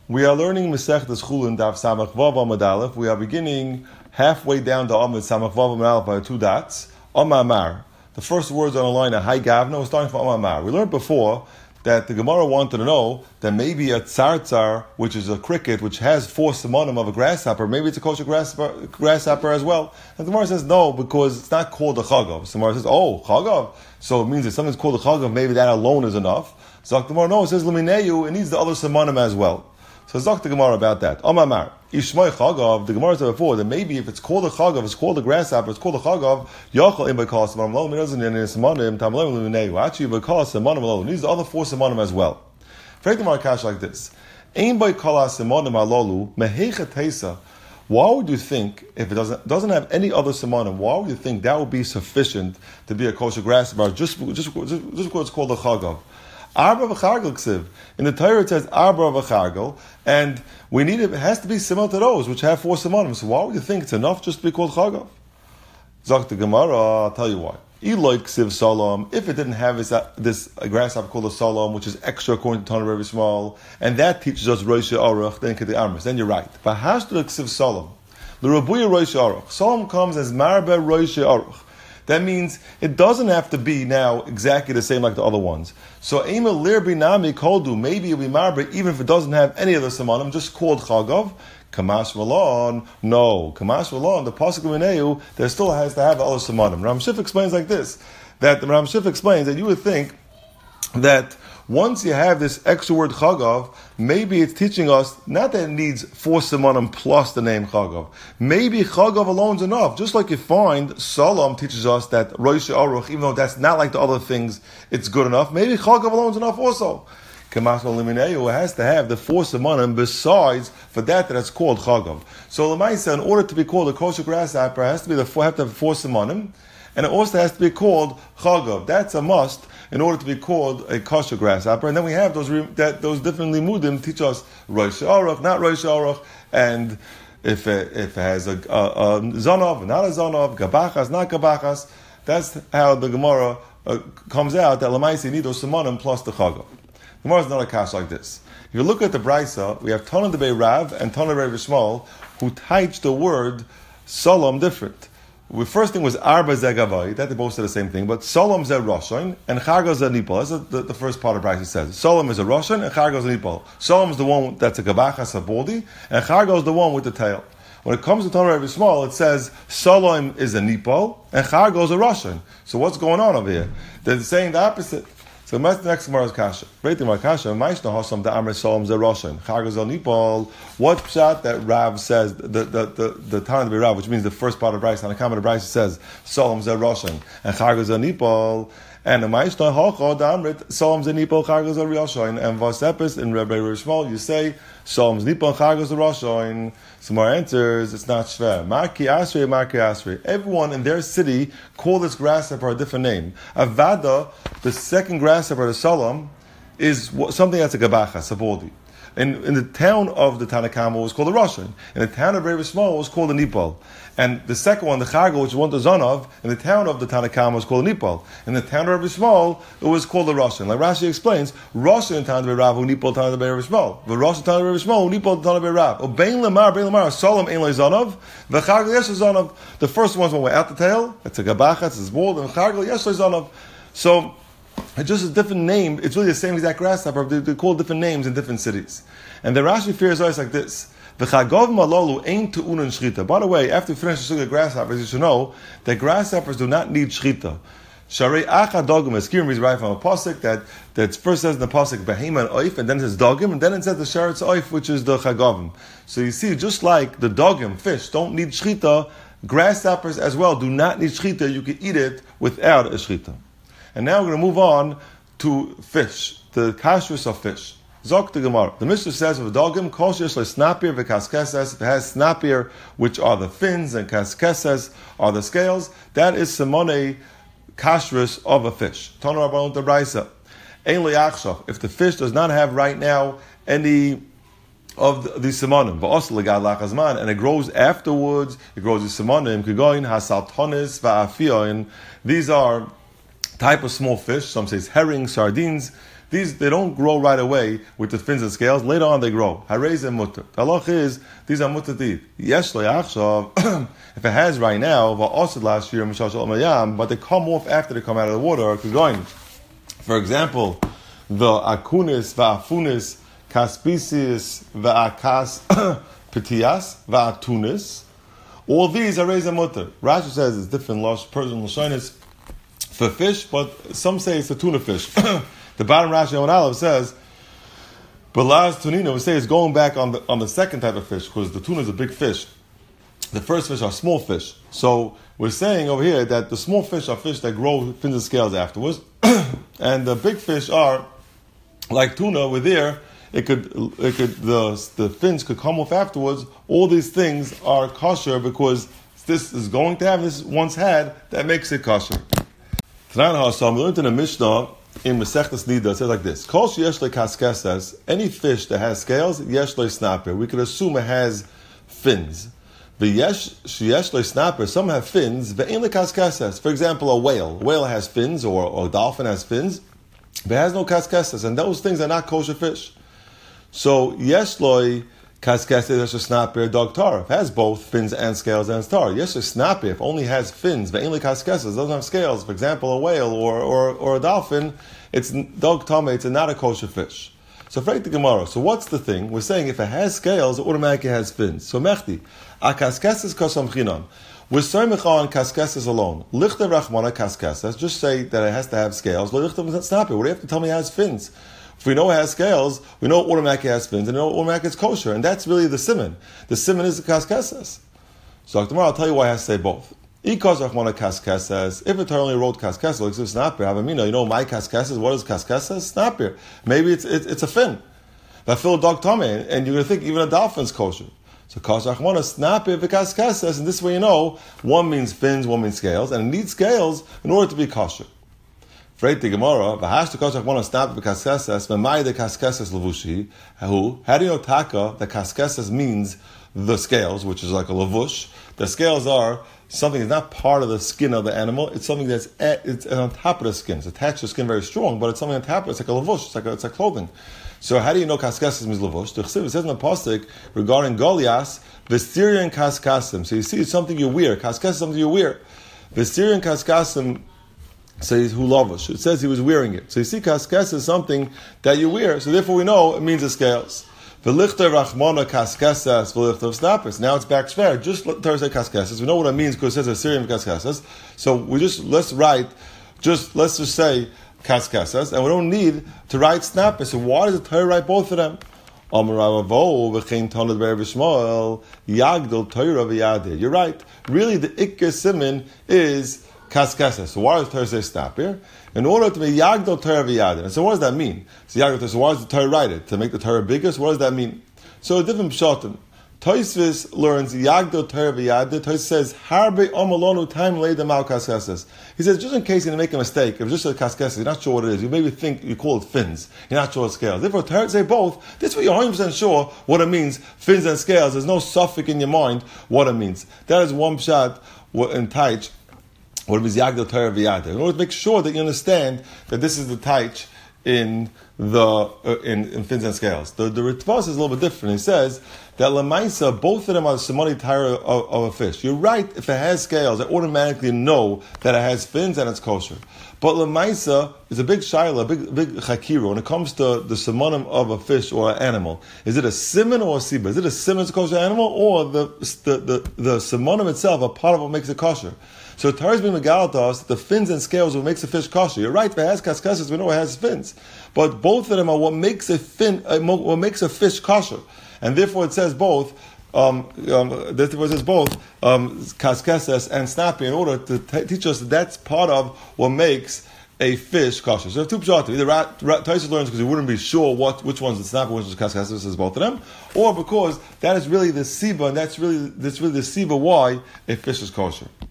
We are learning Masechtas Chulin Daf Samach Vav Amud Aleph. We are beginning halfway down to Amud Samach Vav Amud Aleph by 2 dots. Amar. The first words on the line are Hai Gavna. We're starting from Amar. We learned before that the Gemara wanted to know that maybe a tzar, which is a cricket, which has 4 simonim of a grasshopper, maybe it's a kosher grasshopper as well. And the Gemara says no, because it's not called a chagav. So the Gemara says, oh, chagav? So it means that something's called a chagav, maybe that alone is enough. So the Gemara, no, it says Lamineyu, it needs the other simonim as well. So talk to the Gemara about that. Amar, Ishmai Chagav, the Gemara said before that maybe if it's called a Chagav, it's called a grasshopper, it's called a Chagav, Yachal in Bakal Samanim Alone, it doesn't in Samanim, Tamalim Luminegu. Actually, Bakal Samanim Alone needs the other 4 Samanim as well. Take the Marakash like this. Ain by Kala Samanim Alolu, Mehecha Tesa. Why would you think, if it doesn't have any other simonim, why would you think that would be sufficient to be a kosher grasshopper, just because it's called a Chagav? Arba v'chargel ksiv. In the Torah it says arba v'chargel, and we need it has to be similar to those which have 4 simonim. So why would you think it's enough just to be called chagav? Zok the Gemara, I'll tell you why. Eloi ksiv solom. If it didn't have this grasshopper called a solom, which is extra according to Tana Rebbe Shmuel, and that teaches us roisha aruch, then kedi armas. Then you're right. But hashtu ksiv solom. The rabuya roisha aruch. Solom comes as marbe roisha aruch. That means it doesn't have to be now exactly the same like the other ones. So Ema Lir Binami Koldu, maybe it'll be Marbe, even if it doesn't have any of the Samanim, just called Chagav. Kamash Valon, no. Kamash Valon, the Pasuk of Mineu, there still has to have the other Samanim. Ram Shif explains like this, that the Ram Shif explains that you would think that once you have this extra word Chagav, maybe it's teaching us not that it needs 4 simonim plus the name Chagav. Maybe Chagav alone is enough. Just like you find Salam teaches us that Rosh Aruch, even though that's not like the other things, it's good enough. Maybe Chagav alone is enough also. Kamas Limineu has to have the 4 simonim besides for that's called Chagav. So Lamaisa, in order to be called a kosher grasshopper, it has to have 4 simonim, and it also has to be called Chagav. That's a must in order to be called a kosher grasshopper. And then we have those different limudim teach us Rosh Aruch, not Rosh Aruch, and if it has a zonov, not a zonov, gabachas, not gabachas. That's how the Gemara comes out that Lamaisi need those simonim plus the Chagav. The Gemara is not a kash like this. If you look at the Brisa, we have Tana Debei Rav and Tana Rebbe Shmuel who teach the word Solom different. The first thing was Arba Zegavai, that they both said the same thing, but Solom Zeh Roshan and Chargo Zeh Nipol. That's the first part of the Brisa says. Solom is a Roshan and Chargo Zeh Nipol. Solom is the one that's a Gabachas, a baldy, and Chargo is the one with the tail. When it comes to Tana Rebbe Shmuel, it says Solom is a Nipol and Chargo is a Roshan. So what's going on over here? They're saying the opposite. So the next Gemara's kasha. Right in my kasha, Maishna Hosam the Amr Solom Zeh Roshan. Chargo Zeh Nipol. What pshat that Rav says, the Tana Debei Rav, which means the first part of Bryce, on the comment of Bryce says Solom Zeh Roshan and Chargo Zeh Nipol. And the Maishna Hochod Amrit Solom Zeh Nipol Chargo Zeh Roshan. And Vasepis in Rebbe Rishmol, you say Solom Zeh Nipol Chargo Zeh Roshan. Some more answers, it's not shver. Marki Asri. Everyone in their city call this grasshopper a different name. Avada, the second grasshopper, the Solom, is something that's a gabachas, a baldi. In the town of the Tanakama, it was called a Russian. In the town of Rebbe Shmuel, it was called a Nipol. And the second one, the Chargo, which one the Zonov, in the town of the Tanakama, was called a Nipol. In the town of Rebbe Shmuel, it was called a Russian. Like Rashi explains, Russian in town of Rebbe Rav, Nipol town of Rebbe Shmuel. The Russian town of Rebbe Shmuel, Nipol town of Rebbe Rav. Bein Lamar, Solom Ein Lo Zonov, the Chargo Yesh Zonov. The first one's one without the tail, it's a Gabachas, it's bald, and Chargo Yesh Zonov. So, it's just a different name. It's really the same exact grasshopper. They call different names in different cities. And the Rashi fears always like this. V'chagov malolu ain't tu'unan shrita. By the way, after we finish the sugar grasshoppers, you should know that grasshoppers do not need shrita. Sharei acha dogim. Eskirim is right from a pasuk that first says in the pasuk behema and oif, and then it says dogim, and then it says the sheretz oif, which is the chagovim. So you see, just like the dogim, fish, don't need shrita, grasshoppers as well do not need shrita. You can eat it without a shrita. And now we're going to move on to fish, the kashrus of fish. Zok the Gemara. The Mishnah says of a dogim, kosher snapir v'kaskeses. If it has snapir, which are the fins, and kaskeses are the scales, that is simone kashrus of a fish. Tana Rabbanon the Brisa. Ein li'achshav. If the fish does not have right now any of the simonim, v'osel legad lachazman, and it grows afterwards, it grows the simonim, kigoyin hasaltonis va'afioin. These are type of small fish. Some say herring, sardines. These, they don't grow right away with the fins and scales. Later on they grow. Harei ze mutter. The halach is, these are mutter teeth. Yesh lo yachshav, if it has right now, va'osid last year, mishal shalom hayam, but they come off after they come out of the water. For example, the akunis, va'afunis, kaspisius, va'akas, petias, va'atunis, all these are reza mutter. Rashi says it's different Persian lashonis for fish, but some say it's a tuna fish. The bottom Rashi on Aleph says, but Laz tunina, we say it's going back on the second type of fish, because the tuna is a big fish. The first fish are small fish. So we're saying over here that the small fish are fish that grow fins and scales afterwards, and the big fish are like tuna. With there, the fins could come off afterwards. All these things are kosher because this is going to have, this once had, that makes it kosher. Tanan HaSam, we learned in the Mishnah in Masechtas Nida, it says like this: Kol sheyesh le kaskesas, any fish that has scales, yesh le snapper. We could assume it has fins. V'yesh sheyesh le snapper, some have fins. Ve'in le kaskesas. For example, a whale. A whale has fins, or a dolphin has fins, but it has no kaskesas, and those things are not kosher fish. So yesh lo kaskesas, yesh le snapper, dog tar. It has both fins and scales and tar. Yesh le snapper, if only has fins, ve'in le kaskesas, doesn't have scales. For example, a whale or a dolphin, it's dog tame, it's not a kosher fish. So frag the Gemara. So what's the thing? We're saying if it has scales, it automatically has fins. So mechti, a kaskesas kosam chinan. We're soymich on kaskesas alone. Lichter rachmana kaskesas. Just say that it has to have scales. Lichter snapper. What do you have to tell me it has fins? If we know it has scales, we know it automatically has fins, and we know it automatically is kosher. And that's really the siman. The siman is the kaskesas. So tomorrow I'll tell you why I have to say both. If it only wrote kaskesas, like it's snapper, you know my kaskesas, what is kaskesas? Snapper. Maybe it's a fin. That fill dog tummy, and you're going to think even a dolphin's kosher. So kasachmana snapper v'kaskesas, and this way you know one means fins, one means scales, and it needs scales in order to be kosher. Freit the Gemara, v'hashta kasachmana snapper v'kaskesas, v'mai de kaskesas levushi. How do you know taka that kaskesas means the scales, which is like a lavush? The scales are something that's not part of the skin of the animal. It's something that's it's on top of the skin. It's attached to the skin very strong, but it's something on top of it. It's like a lavush. It's like clothing. So how do you know kaskesas means lavush? The Chesiv says in the pasuk regarding Goliath, v'sirian kaskasim. So you see, it's something you wear. Kaskes is something you wear. V'sirian kaskasim says who lavush. It says he was wearing it. So you see, kaskes is something that you wear. So therefore we know it means the scales. V'lichter rachmana kaskesas v'lichter snappers. Now it's back shver. Just Thursday kaskesas. We know what it means because it says Assyrian kaskesas. So let's just say kaskesas, and we don't need to write snappers. So why does the Torah write both of them? You're right. Really, the Ikker Siman is kaskesas. So why does the Torah say snapper? In order to be Yagdol Torah v'yadir. So what does that mean? So why does the Torah write it? To make the Torah bigger? So what does that mean? So a different pshatim. Tosfos learns Yagdol Torah v'yadir. Tosfos says, Harbe omalonu time leidem al kaskesas. He says, just in case you're going to make a mistake, if it's just a kaskesas, you're not sure what it is. You maybe think you call it fins. You're not sure what scales. Therefore, Torah say both. This way you're 100% sure what it means, fins and scales. There's no suffix in your mind what it means. That is one pshat in Taich. What is Yagdol Torah v'yadir? In order to make sure that you understand that this is the taich in fins and scales. The Ritvos is a little bit different. He says that lemaisa, both of them are the simoni Torah of a fish. You're right. If it has scales, I automatically know that it has fins and it's kosher. But lemaisa is a big shaila, a big chakira when it comes to the simonim of a fish or an animal. Is it a simon or a siba? Is it a simon that's a kosher animal, or the simonim itself a part of what makes it kosher? So Torah has been megaled to us that the fins and scales are what makes a fish kosher. You're right, if it has kaskesas, we know it has fins. But both of them are what makes a fish kosher. And therefore it says both, kaskesas and snappy in order to teach us that that's part of what makes a fish kosher. So two pshatim. Either Tosfos learns because he wouldn't be sure which one's the snapper, which is kaskesas, says both of them, or because that is really the siba, and that's really the siba why a fish is kosher.